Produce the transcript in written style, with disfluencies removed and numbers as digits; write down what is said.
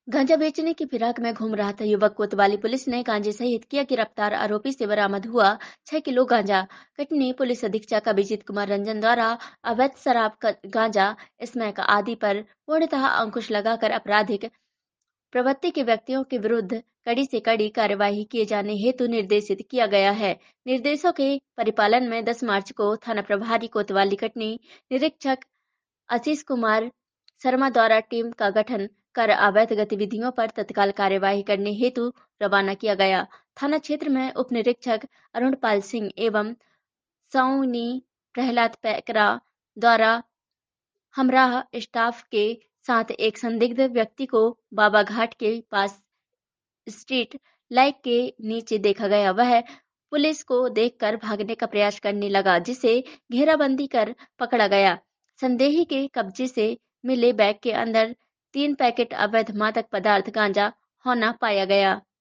गांजा बेचने की फिराक में घूम रहा था युवक। कोतवाली पुलिस ने गांजे सहित किया गिरफ्तार। आरोपी से बरामद हुआ 6 किलो गांजा। कटनी पुलिस अधीक्षक अभिजीत कुमार रंजन द्वारा अवैध शराब, गांजा, स्मैक आदि पर पूर्णतः अंकुश लगाकर आपराधिक प्रवृत्ति के व्यक्तियों के विरुद्ध कड़ी से कड़ी कार्यवाही किए जाने हेतु निर्देशित किया गया है। निर्देशों के परिपालन में 10 मार्च को थाना प्रभारी कोतवाली कटनी निरीक्षक आशीष कुमार शर्मा द्वारा टीम का गठन कर अवैध गतिविधियों पर तत्काल कार्यवाही करने हेतु रवाना किया गया। थाना क्षेत्र में उप निरीक्षक अरुणपाल सिंह एवं सौनी प्रहलाद पैकरा द्वारा हमराह स्टाफ के साथ एक संदिग्ध व्यक्ति को बाबा घाट के पास स्ट्रीट लाइट के नीचे देखा गया। वह पुलिस को देखकर भागने का प्रयास करने लगा, जिसे घेराबंदी कर पकड़ा गया। संदेही के कब्जे से मिले बैग के अंदर 3 पैकेट अवैध मादक पदार्थ गांजा होना पाया गया।